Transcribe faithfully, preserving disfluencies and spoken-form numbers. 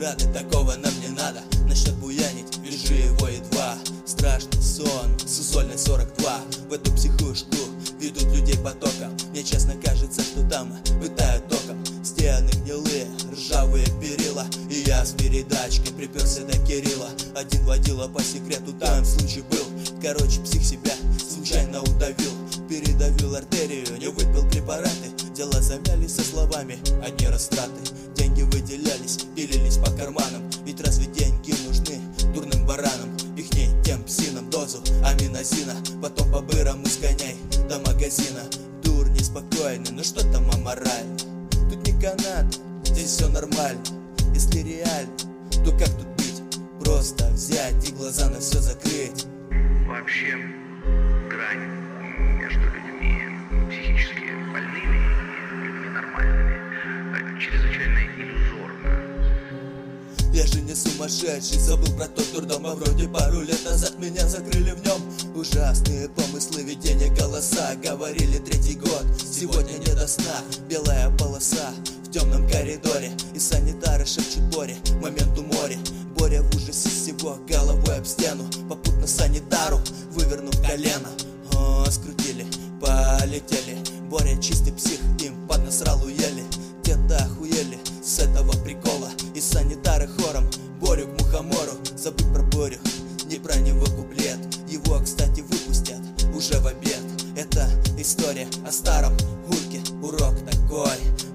рады, такого нам не надо. Начнет буянить, вяжи его едва. Страшный сон, сузольный сорок два. В эту психушку ведут людей потоком. Мне честно кажется, что там пытают током. Стены гнилые, ржавые перила. И я с передачкой приперся до Кирилла. Один водила по секрету, там случай был. Короче, псих себя случайно удавил. Передавил артерию, не выпил препараты. Дела замялись со словами, одни растраты. Деньги выделялись, пилились по карманам. Ведь разве деньги нужны дурным баранам? Их не тем псинам дозу аминозина. Потом по бырам изгоняй до магазина. Дур неспокойный, ну что там аморально? Тут не Канада, здесь все нормально. Если реально, то как тут быть? Просто взять и глаза на все закрыть. Вообще, грань между людьми психически больными и людьми нормальными чрезвычайно иллюзорна. Я же не сумасшедший, забыл про тот дурдом. А вроде пару лет назад меня закрыли в нем. Ужасные помыслы, видения, голоса. Говорили третий год, сегодня не до сна. Белая полоса в темном коридоре. И санитары шепчут Боре, момент у моря. Боря в ужасе всего, головой об стену. Попутно санитару, вывернув колено. О, скрутили, полетели. Боря чистый псих, им поднасрал уели. Те-то охуели с этого прикола. И санитары хором Борю к мухомору. Забыть про Борю, не про него куплет. Его, кстати, выпустят уже в обед. Это история о старом гурке. Урок такой: